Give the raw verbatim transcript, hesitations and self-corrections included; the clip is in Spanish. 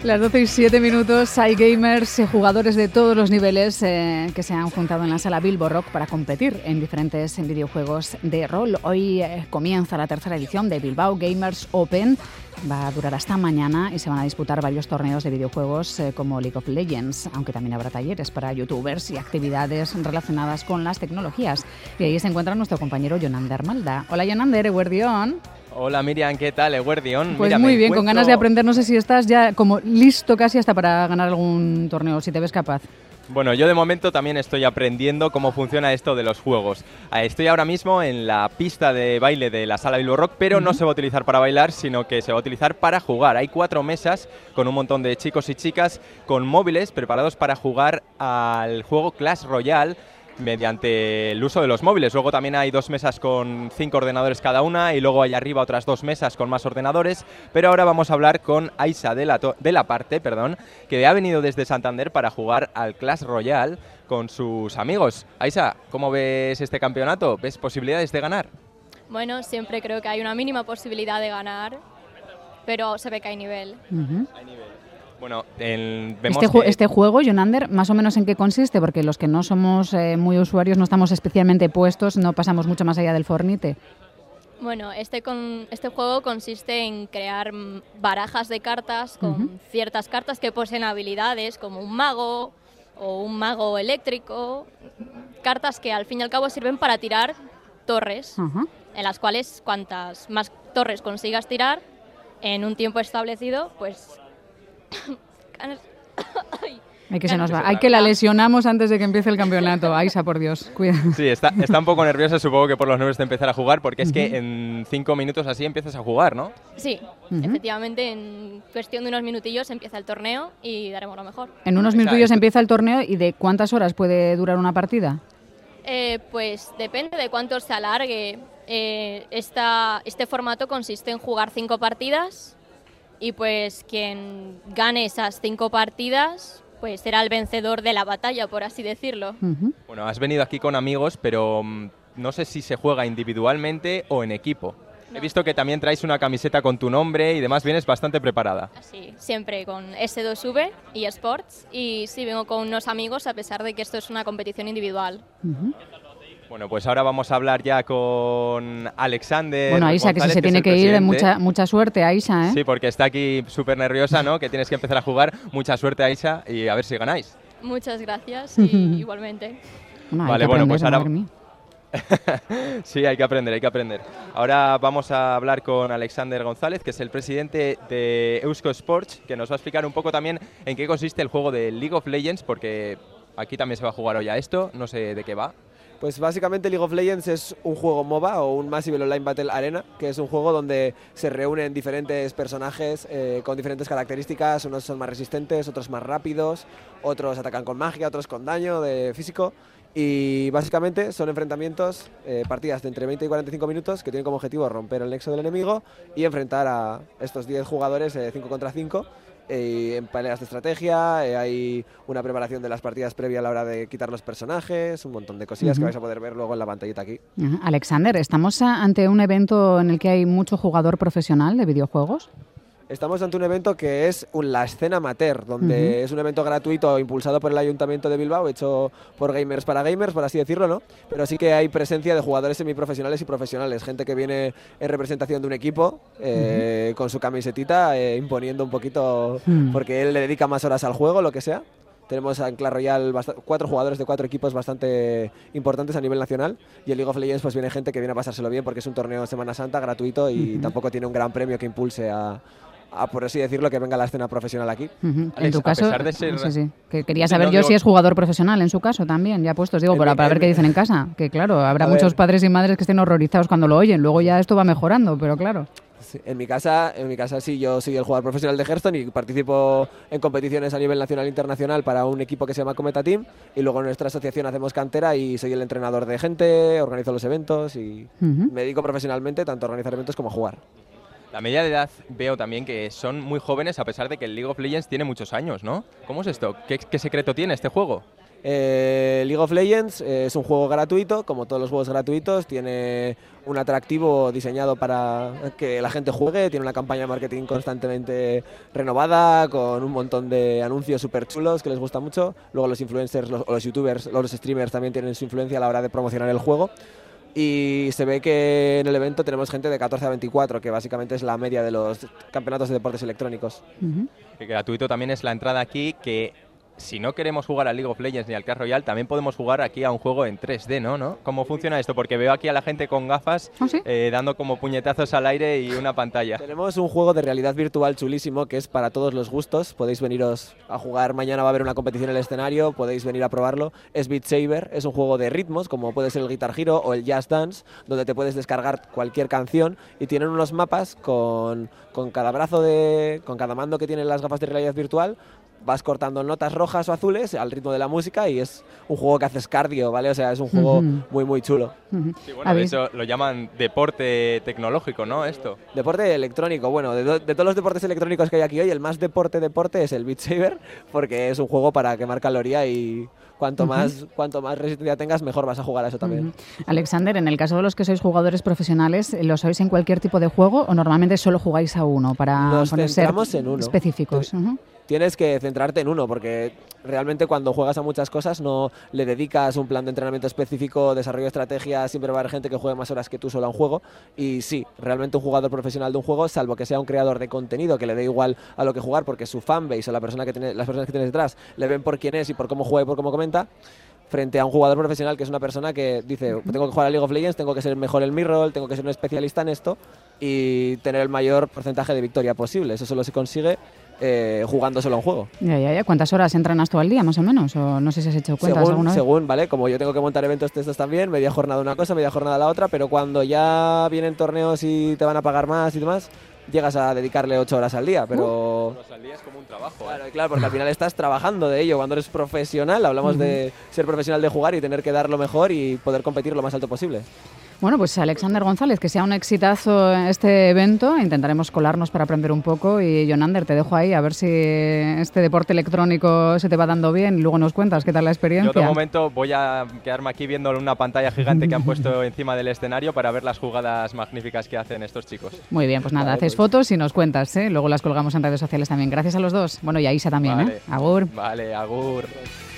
Las doce y siete minutos, hay gamers, eh, jugadores de todos los niveles eh, que se han juntado en la sala Bilbo Rock para competir en diferentes videojuegos de rol. Hoy eh, comienza la tercera edición de Bilbao Gamers Open. Va a durar hasta mañana y se van a disputar varios torneos de videojuegos eh, como League of Legends, aunque también habrá talleres para youtubers y actividades relacionadas con las tecnologías. Y ahí se encuentra nuestro compañero Jonander Malda. Hola Jonander, eguerdión. Hola Miriam, ¿qué tal? Eguerdión. Pues Mira, muy bien, encuentro... con ganas de aprender. No sé si estás ya como listo casi hasta para ganar algún torneo, si te ves capaz. Bueno, yo de momento también estoy aprendiendo cómo funciona esto de los juegos. Estoy ahora mismo en la pista de baile de la sala Bilbo Rock, pero uh-huh. no se va a utilizar para bailar, sino que se va a utilizar para jugar. Hay cuatro mesas con un montón de chicos y chicas con móviles preparados para jugar al juego Clash Royale mediante el uso de los móviles. Luego también hay dos mesas con cinco ordenadores cada una y luego hay arriba otras dos mesas con más ordenadores. Pero ahora vamos a hablar con Aisa de la, de la parte, perdón, que ha venido desde Santander para jugar al Clash Royale con sus amigos. Aisa, ¿cómo ves este campeonato? ¿Ves posibilidades de ganar? Bueno, siempre creo que hay una mínima posibilidad de ganar, pero se ve que hay nivel. Uh-huh. Hay nivel. Bueno, el, vemos este, ju- que... este juego, Jonander, más o menos en qué consiste, porque los que no somos eh, muy usuarios, no estamos especialmente puestos, no pasamos mucho más allá del Fornite. Bueno, este, con, este juego consiste en crear barajas de cartas con uh-huh. ciertas cartas que poseen habilidades, como un mago o un mago eléctrico, cartas que al fin y al cabo sirven para tirar torres, uh-huh. en las cuales cuantas más torres consigas tirar en un tiempo establecido, pues... Hay que se nos va. Hay que la lesionamos antes de que empiece el campeonato. Aisa, por Dios, cuida. Sí, está, está un poco nerviosa, supongo que por los nervios de empezar a jugar, porque es uh-huh. que en cinco minutos así empiezas a jugar, ¿no? Sí, uh-huh. efectivamente, en cuestión de unos minutillos empieza el torneo y daremos lo mejor. En unos minutillos empieza el torneo, ¿y de cuántas horas puede durar una partida? Eh, pues depende de cuánto se alargue. Eh, esta, este formato consiste en jugar cinco partidas. Y pues quien gane esas cinco partidas, pues será el vencedor de la batalla, por así decirlo. Uh-huh. Bueno, has venido aquí con amigos, pero um, no sé si se juega individualmente o en equipo. No. He visto que también traes una camiseta con tu nombre y demás, vienes bastante preparada. Sí, siempre con ese dos ve y Sports. Y sí, vengo con unos amigos a pesar de que esto es una competición individual. Uh-huh. Bueno, pues ahora vamos a hablar ya con Alexander. Bueno, Aisa, que si se tiene que ir, mucha, mucha suerte, Aisa, ¿eh? Sí, porque está aquí súper nerviosa, ¿no? Que tienes que empezar a jugar. Mucha suerte, Aisa, y a ver si ganáis. Muchas gracias, y igualmente. Bueno, vale, bueno, pues ahora... Mí. Sí, hay que aprender, hay que aprender. Ahora vamos a hablar con Alexander González, que es el presidente de Eusko Sports, que nos va a explicar un poco también en qué consiste el juego de League of Legends, porque aquí también se va a jugar hoy a esto, no sé de qué va. Pues básicamente League of Legends es un juego MOBA o un Massive Online Battle Arena, que es un juego donde se reúnen diferentes personajes eh, con diferentes características. Unos son más resistentes, otros más rápidos, otros atacan con magia, otros con daño de físico. Y básicamente son enfrentamientos, eh, partidas de entre veinte y cuarenta y cinco minutos que tienen como objetivo romper el nexo del enemigo y enfrentar a estos diez jugadores eh, cinco contra cinco. Eh, en peleas de estrategia, eh, hay una preparación de las partidas previa a la hora de quitar los personajes, un montón de cosillas uh-huh. que vais a poder ver luego en la pantallita aquí. Uh-huh. Alexander, ¿estamos ante un evento en el que hay mucho jugador profesional de videojuegos? Estamos ante un evento que es un, la escena amateur, donde uh-huh. es un evento gratuito impulsado por el Ayuntamiento de Bilbao, hecho por gamers para gamers, por así decirlo, ¿no? Pero sí que hay presencia de jugadores semiprofesionales y profesionales, gente que viene en representación de un equipo, eh, uh-huh. con su camisetita, eh, imponiendo un poquito, uh-huh. porque él le dedica más horas al juego, lo que sea. Tenemos en Clash Royale bast- cuatro jugadores de cuatro equipos bastante importantes a nivel nacional, y en League of Legends pues viene gente que viene a pasárselo bien porque es un torneo de Semana Santa gratuito y uh-huh. tampoco tiene un gran premio que impulse a... a, por así decirlo, que venga la escena profesional aquí. Uh-huh. Alex, en tu caso, a pesar de ser... sí, sí. Que quería saber no, yo digo... si es jugador profesional en su caso también, ya puestos, digo, para, para ver qué dicen en casa, que claro, habrá a muchos ver. padres y madres que estén horrorizados cuando lo oyen, luego ya esto va mejorando, pero claro. Sí, en mi casa, en mi casa sí, yo soy el jugador profesional de Hearthstone y participo en competiciones a nivel nacional e internacional para un equipo que se llama Cometa Team, y luego en nuestra asociación hacemos cantera y soy el entrenador de gente, organizo los eventos y uh-huh. me dedico profesionalmente tanto a organizar eventos como a jugar. La media de edad veo también que son muy jóvenes a pesar de que el League of Legends tiene muchos años, ¿no? ¿Cómo es esto? ¿Qué, qué secreto tiene este juego? Eh, League of Legends eh, es un juego gratuito, como todos los juegos gratuitos, tiene un atractivo diseñado para que la gente juegue, tiene una campaña de marketing constantemente renovada, con un montón de anuncios súper chulos que les gusta mucho. Luego los influencers, los, los youtubers, los streamers también tienen su influencia a la hora de promocionar el juego. Y se ve que en el evento tenemos gente de catorce a veinticuatro, que básicamente es la media de los campeonatos de deportes electrónicos. Uh-huh. El gratuito también es la entrada aquí, que si no queremos jugar al League of Legends ni al Clash Royale, también podemos jugar aquí a un juego en tres D, ¿no? ¿No? ¿Cómo funciona esto? Porque veo aquí a la gente con gafas ¿Oh, sí? eh, dando como puñetazos al aire y una pantalla. Tenemos un juego de realidad virtual chulísimo que es para todos los gustos. Podéis veniros a jugar, mañana va a haber una competición en el escenario, podéis venir a probarlo. Es Beat Saber, es un juego de ritmos, como puede ser el Guitar Hero o el Just Dance, donde te puedes descargar cualquier canción y tienen unos mapas con, con cada brazo de, con cada mando que tienen las gafas de realidad virtual. Vas cortando notas rojas o azules al ritmo de la música y es un juego que haces cardio, ¿vale? O sea, es un juego uh-huh. muy, muy chulo. Uh-huh. Sí, bueno, de hecho lo llaman deporte tecnológico, ¿no? Esto. Deporte electrónico. Bueno, de, do- de todos los deportes electrónicos que hay aquí hoy, el más deporte deporte es el Beat Saber, porque es un juego para quemar caloría y cuanto uh-huh. más cuanto más resistencia tengas, mejor vas a jugar a eso también. Uh-huh. Alexander, en el caso de los que sois jugadores profesionales, ¿lo sois en cualquier tipo de juego o normalmente solo jugáis a uno para Nos ser centramos en uno. específicos? Uh-huh. Tienes que centrarte en uno, porque realmente cuando juegas a muchas cosas no le dedicas un plan de entrenamiento específico, desarrollo de estrategias, siempre va a haber gente que juegue más horas que tú solo a un juego. Y sí, realmente un jugador profesional de un juego, salvo que sea un creador de contenido que le dé igual a lo que jugar, porque su fanbase o la persona que tiene, las personas que tienes detrás le ven por quién es y por cómo juega y por cómo comenta, frente a un jugador profesional que es una persona que dice, tengo que jugar a League of Legends, tengo que ser mejor en mi rol, tengo que ser un especialista en esto y tener el mayor porcentaje de victoria posible. Eso solo se consigue Eh, jugando solo a un juego. Ya, ya, ya. ¿Cuántas horas entrenas tú al día, más o menos? O no sé si has hecho cuentas según, alguna vez. Según, ¿vale? Como yo tengo que montar eventos de estos también, media jornada una cosa, media jornada la otra, pero cuando ya vienen torneos y te van a pagar más y demás, llegas a dedicarle ocho horas al día, pero... Uh. al día es como un trabajo. Claro, ¿eh? Claro, porque al final estás trabajando de ello. Cuando eres profesional, hablamos uh-huh. de ser profesional de jugar y tener que dar lo mejor y poder competir lo más alto posible. Bueno, pues Alexander González, que sea un exitazo este evento, intentaremos colarnos para aprender un poco y Jonander, te dejo ahí a ver si este deporte electrónico se te va dando bien y luego nos cuentas qué tal la experiencia. Yo de momento voy a quedarme aquí viendo una pantalla gigante que han puesto encima del escenario para ver las jugadas magníficas que hacen estos chicos. Muy bien, pues nada, vale, haces pues fotos y nos cuentas, ¿eh? Luego las colgamos en redes sociales también. Gracias a los dos. Bueno, y a Isa también, vale. ¿eh? Agur. Vale, agur.